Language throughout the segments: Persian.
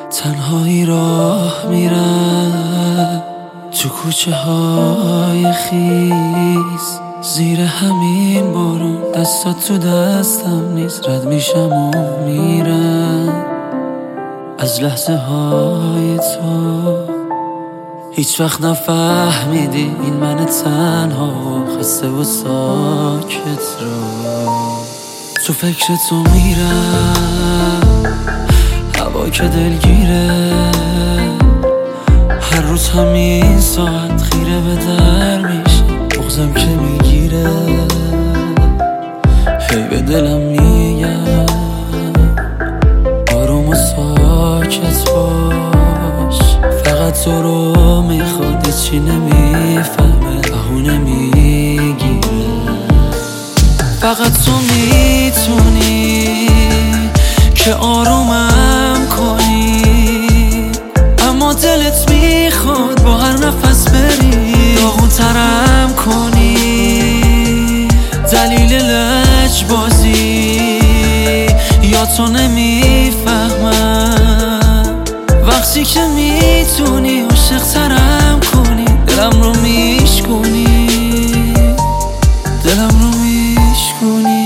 تنهایی راه میرم تو کوچه های خیس، زیر همین بارون دستات تو دستم نیست. رد میشم و میرم از لحظه های تو. هیچ وقت نفهمیدی این من تنها و خسته و ساکت رو. تو فکر تو میرم، هوا که دلگیره، هر روز همین ساعت خیره به در میشم، بغضم که میگیره، هی به دلم میگم آروم و ساکت باش. فقط تو رو میخواد، چی نمیفهمه، بهونه میگیره. فقط تو میتونی که آرومم کنی، اما دلت میخواد با هر نفس بری داغون ترم کنی. دلیل لجبازی یا تو نمیفهمم، وقتی که میتونی عاشق ترم کنی، دلم رو میشکنی، دلم رو میشکنی.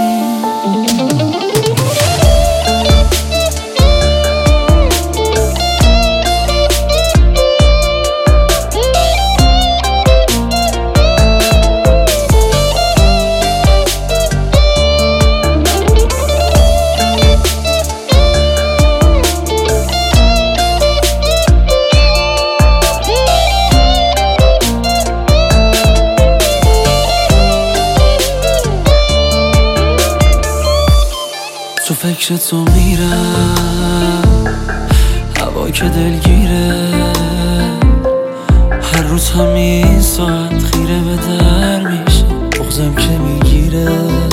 تو فکر تو میرم، هوا که دلگیره، هر روز همین ساعت خیره به در میشم، بغضم که میگیره،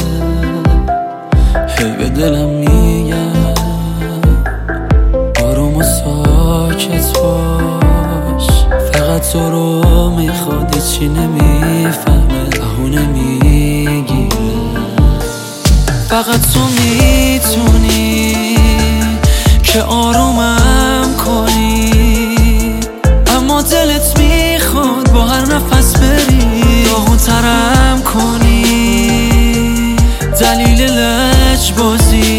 هی به دلم میگم آروم و ساکت باش. فقط تو رو میخواد، چی نمیفهمه، بهونه میگیره. فقط تو میتونی که آرومم کنی، اما دلت میخواد با هر نفس بری داغون ترم کنی. دلیل لجبازی